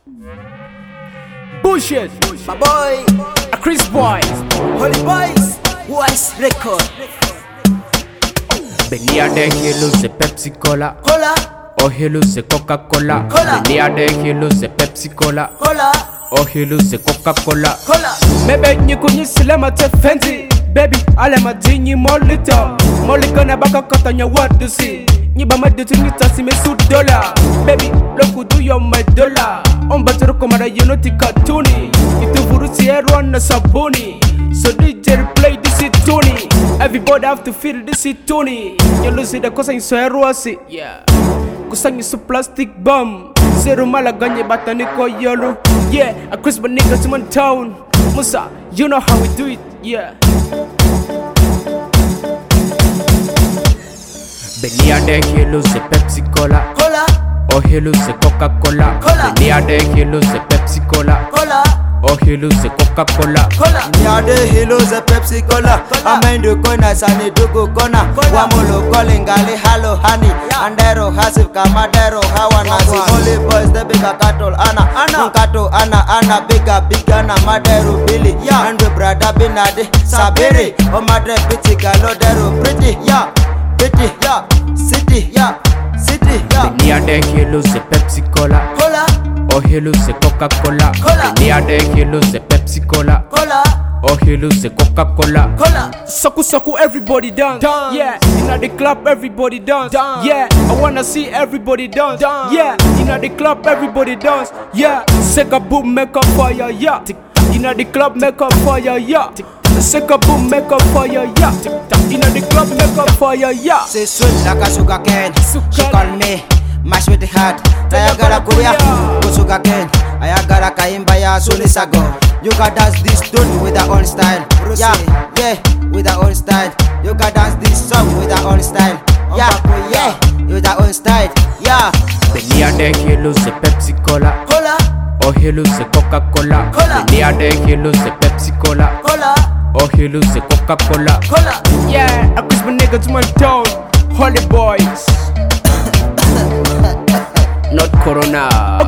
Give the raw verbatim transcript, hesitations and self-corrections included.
Bullshit, My boy, a Chris Boy. Holy Boys, Wise Record. Venía de hilos de Pepsi Cola, Cola, o hilos de Coca-Cola. Cola. Venía de hilos de Pepsi Cola, Cola, o hilos de Coca-Cola. Cola. Maybe you couldn't slam at Fenty. Baby, I am a genie molito. Molly na baka katanya what to see. Niba madde nita sime su dollar. Baby, look do your my dollar. On batero komara you know tikatuni. Itu vurusi ero na sabuni. So D J play this it Tony. Everybody have to feel this it Tony. You lose it cause in so ero asi. Yeah. Kusanyi su plastic bomb. Zero mala ganye batani ko yolo. Yeah, a crisp niggas in town. Musa, you know how we do it. Yeah. Venía de hilos de Pepsi Cola, Cola, o hilos de Coca-Cola. Cola. Venía de hilos de Pepsi Cola, Cola, o hilos de Coca-Cola. Cola. Nyade hilos a Pepsi Cola, Amendo Kona Sani Dugu Kona, Wamulo calling Gali Halo Honey, Andero Hasif Kamadero Hawana, Holy Boys, the bigger cattle, Anna, Anna, Kato, Anna, Anna, bigger, bigger, Anna, Madero, Billy, yeah, and the brother Binadi, Sabiri, O Madre Pitty Galodero, pretty, yeah, pretty, yeah, city, yeah, city, yeah. Venía de hilos de Pepsi Cola, Cola, o hilos de Coca-Cola. Cola. Venía de hilos de Pepsi Cola, Cola, o hilos de Coca-Cola. Cola. Saku saku everybody dance. dance. Yeah, inna the club everybody dance. dance. Yeah, I wanna see everybody dance. dance. Yeah, inna the club everybody dance. Yeah, Seka boom make up fire. Yeah, inna the club make up fire. Yeah, Seka boom make up fire. Yeah, inna the club make up fire. Yeah. Say sweet like a sugar cane. Sugar. She call me mash with the heart. Ayagara kuya, go sugar cane. Ayagara kaimba ya sunisago. You can dance this tune with our own style. Yeah, yeah, with our own style. You can dance this song with our own style. Yeah, yeah, with our own style. Yeah. Venía de hilos de Pepsi Cola, Cola, o hilos de Coca-Cola. Cola. Venía de hilos de Pepsi Cola, Cola, o hilos de Coca-Cola. Cola. Yeah, I Chris my niggas my town. Holy Boys. Not Corona.